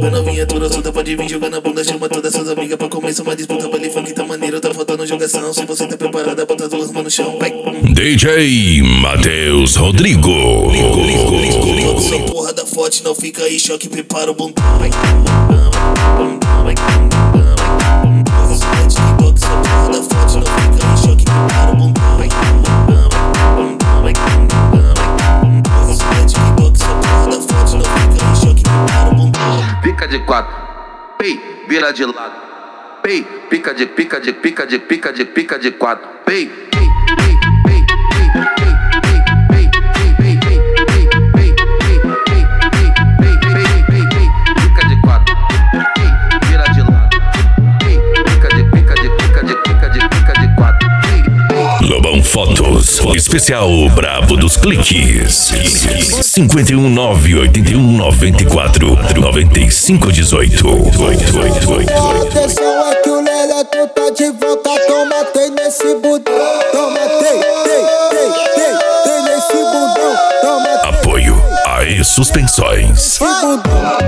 A novinha toda solta, pode vir jogar na bunda. Chama todas suas amigas pra começar uma disputa. Baile funk tá maneiro, tá faltando jogação. Se você tá preparada, bota as duas mãos no chão. Vai. DJ Matheus Rodrigo. Essa porra da forte, não fica aí, choque, prepara o bundão. Vai. Pica de quatro, pei, vira de lado, pei, pica de quatro, pei, pei, pei, pei, pei, pei, pei, pica de quatro, pei, vira de lado, pei, pica de quatro, pei, pei. Lobão Fotos, especial brabo dos cliques. 51981949518. Atenção, é que o Leleco tá de volta. Tomatei nesse bundão. Tomatei nesse bundão. Apoio AE Suspensões. Bundão.